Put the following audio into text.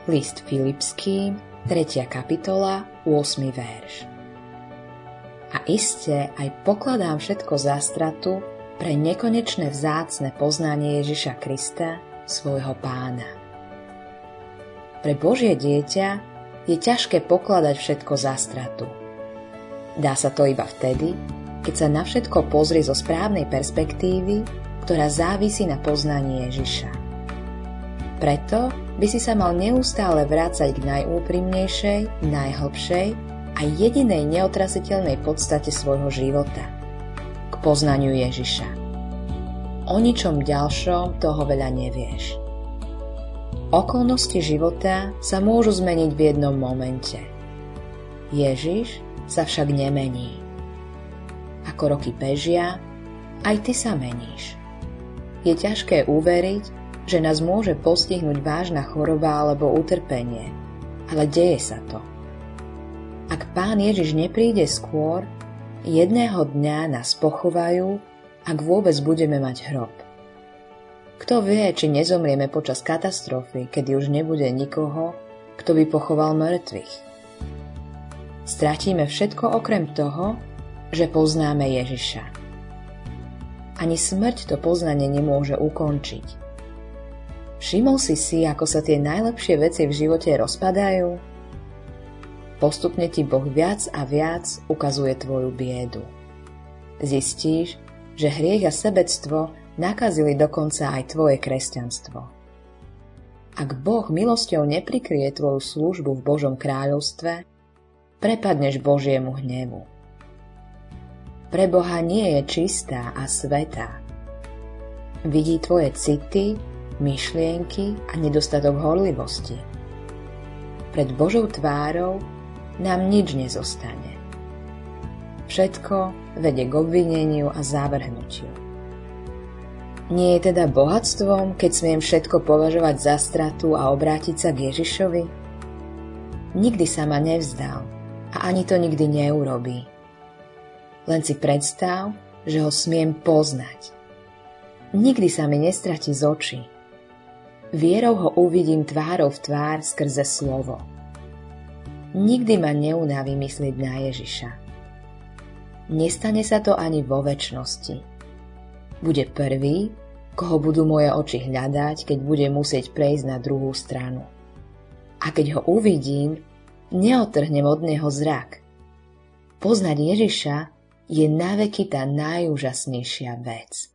List Filipským, 3. kapitola, 8. verš. A iste aj pokladám všetko za stratu pre nekonečné vzácne poznanie Ježiša Krista, svojho Pána. Pre Božie dieťa je ťažké pokladať všetko za stratu. Dá sa to iba vtedy, keď sa na všetko pozrie zo správnej perspektívy, ktorá závisí na poznaní Ježiša. Preto by si sa mal neustále vrácať k najúprimnejšej, najhlbšej a jedinej neotrasiteľnej podstate svojho života, k poznaniu Ježiša. O ničom ďalšom toho veľa nevieš. Okolnosti života sa môžu zmeniť v jednom momente. Ježiš sa však nemení. Ako roky bežia, aj ty sa meníš. Je ťažké uveriť, že nás môže postihnúť vážna choroba alebo utrpenie, ale deje sa to. Ak Pán Ježiš nepríde skôr, jedného dňa nás pochovajú, ak vôbec budeme mať hrob. Kto vie, či nezomrieme počas katastrofy, kedy už nebude nikoho, kto by pochoval mŕtvych. Stratíme všetko okrem toho, že poznáme Ježiša. Ani smrť to poznanie nemôže ukončiť. Všimol si, ako sa tie najlepšie veci v živote rozpadajú? Postupne ti Boh viac a viac ukazuje tvoju biedu. Zistíš, že hriech a sebectvo nakazili dokonca aj tvoje kresťanstvo. Ak Boh milosťou neprikrie tvoju službu v Božom kráľovstve, prepadneš Božiemu hnevu. Pre Boha nie je čistá a svätá. Vidí tvoje city, myšlienky a nedostatok horlivosti. Pred Božou tvárou nám nič nezostane. Všetko vedie k obvineniu a zavrhnutiu. Nie je teda bohatstvom, keď smiem všetko považovať za stratu a obrátiť sa k Ježišovi? Nikdy sa ma nevzdal a ani to nikdy neurobí. Len si predstav, že ho smiem poznať. Nikdy sa mi nestratí z očí. Vierou ho uvidím tvárou v tvár skrze slovo. Nikdy ma neunaví myslieť na Ježiša. Nestane sa to ani vo večnosti. Bude prvý, koho budú moje oči hľadať, keď budem musieť prejsť na druhú stranu. A keď ho uvidím, neodtrhnem od neho zrak. Poznať Ježiša je naveky tá najúžasnejšia vec.